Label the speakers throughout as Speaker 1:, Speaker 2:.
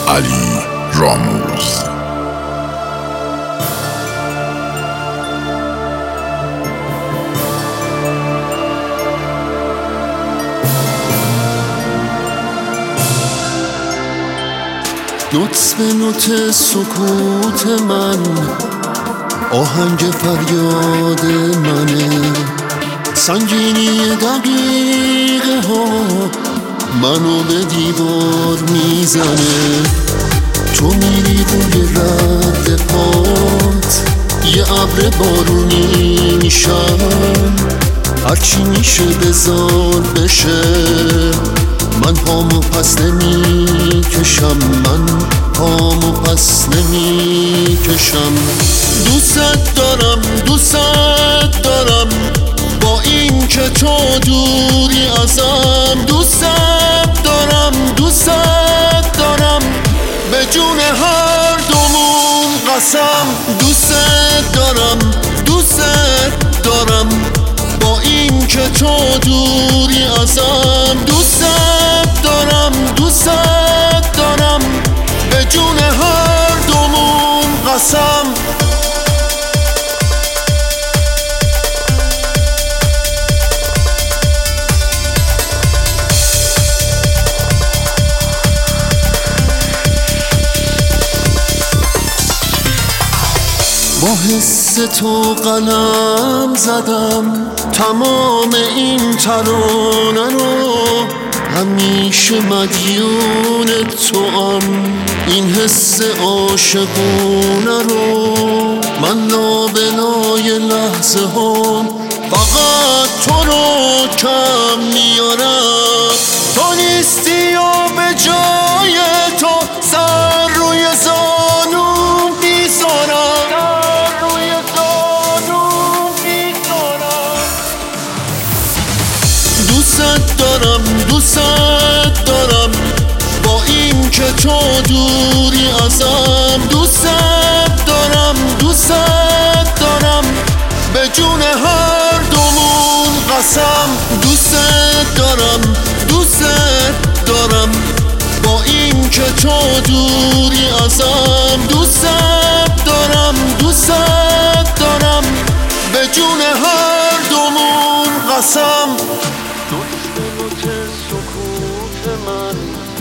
Speaker 1: علی راموز.
Speaker 2: نطف نوت سکوت من آهنگ فریاد منه، سنگینی دقیقه ها منو به دیوار میزنه. تو میری روی رد پات یه ابر بارونی میشم، هرچی میشه بذار بشه، من پامو پس نمیکشم، من پامو پس نمیکشم. دوست دارم دوست دارم با این که تو دوری ازم، دوست دارم دوست دارم به جون هر دومون قسم. دوست دارم دوست دارم با این که تو دوری ازم، دوست دارم دوست دارم به جون هر دومون قسم. با حس تو قلم زدم تمام این ترانه رو، همیشه مدیون توام این حس عاشقونه رو. من لابلای لحظه هم فقط تو رو کم میارم، تو نیستی و به جای تو سر روی زانوم میذارم. دوست دارم با این که تو دوری ازم، دوست دارم به جون هر دومون قسم. دوست دارم با این که تو دوری ازم، دوست دارم به جون هر دومون قسم. نطف سکوت من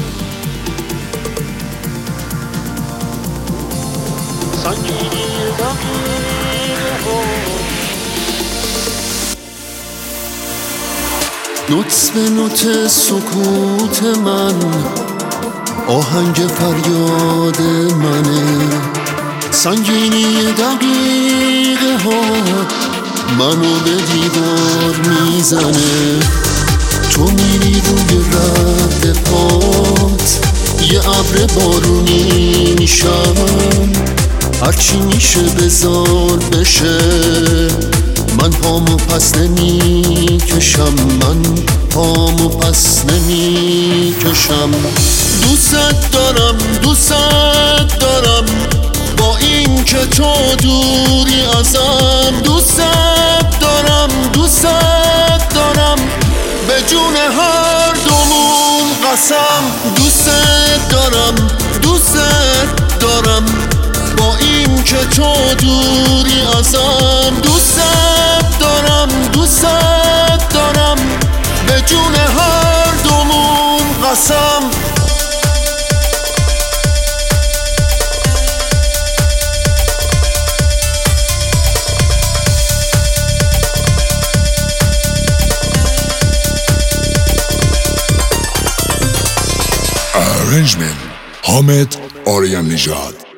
Speaker 2: سنگینی دقیقه ها، نطف سکوت من آهنگ فریاد منه، سنگینی دقیقه ها منو به دیوار میزنه. تو میری روی رد پات یه ابر بارونی میشم، هرچی میشه بذار بشه، من پامو پس نمیکشم، من پامو پس نمیکشم. دوست دارم با این که تو دوری ازم، دوست دارم به جون هر دومون قسم. دوست دارم با این که تو دوری ازم، دوست دارم به جون هر دومون قسم.
Speaker 1: Arrangement حامد آریان نژاد.